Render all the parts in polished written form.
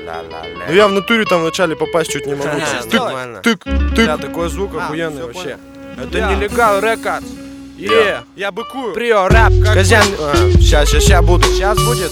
Ну я в натуре там вначале попасть чуть не могу. Тык. Да, такой звук охуенный вообще. Это нелегал рекордс. Я быкую. Прио рэп. Казян. Сейчас буду. Сейчас будет.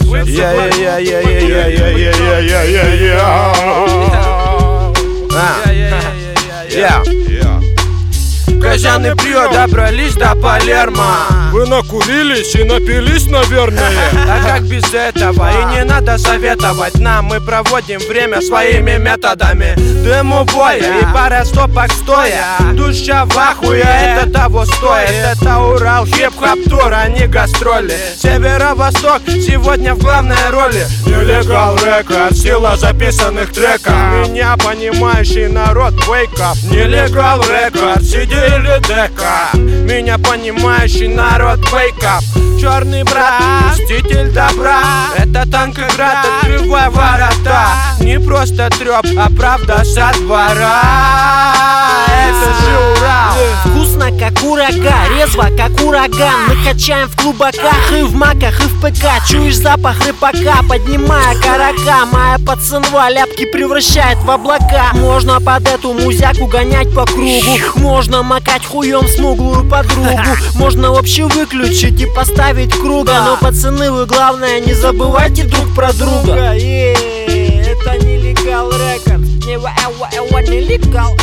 Казян и Прио добрались до Палермо. Вы накурились и напились, наверное. А как без этого? И не надо советовать нам. Мы проводим время своими методами. Дым у боя и пара стопок стоя. Душа в ахуе, это того стоит. Это Урал, хип-хоп тур, а не гастроли. Северо-восток сегодня в главной роли. Нелегал рекорд, сила записанных треков. Меня понимающий народ, wake up. Нелегал рекорд, сиди или дека. Меня понимающий народ, wake up. Черный брат, мститель добра. Это танк-град, открывай ворота. Не просто трёп, а правда со двора. Это же Урал. Вкусно, как урага, резво, как ураган. Мы качаем в клубаках и в маках, и в ПК. Чуешь запах рыбака, поднимая карака. Моя пацанва ляпки превращает в облака. Можно под эту музяку гонять по кругу. Можно макать хуем смуглую подругу. Можно вообще выключить и поставить круга. Но, пацаны, вы главное не забывайте друг про друга. Это нелегал рекорд. Нелегал.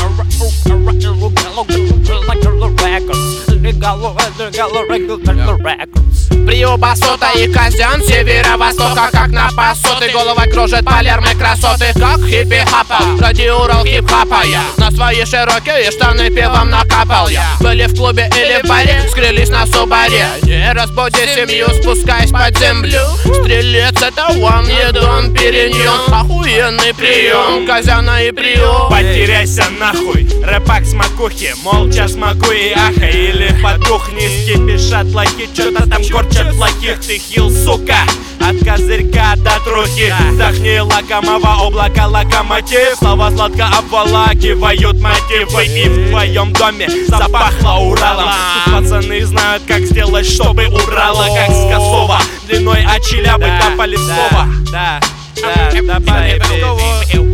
Прио, Басота и Казян, северо-востока, как на пасоты. Головой кружит Палермо красоты, как хиппи-хапа. Ради Урал хип-хапа я на свои широкие штаны пивом накапал я. Были в клубе или в баре, скрылись на субаре. Не разбуди семью, спускаясь под землю. Стрелец это one, едон переньон. Охуенный прием Казяна и Прио. Потеряйся нахуй, рэпак с макухи. Молча смогу и ахай, или потухни. Скипишат лохи, чё-то там корчат плохих. Ты хил, сука, от козырька до трухи. Вдохни лакомого облака локомотив. Слова сладко обволакивают мотивы. И в твоем доме запахло Уралом. Тут пацаны знают, как сделать, чтобы убрало. Как с Косова, длиной от Челябы до Полевского. Да,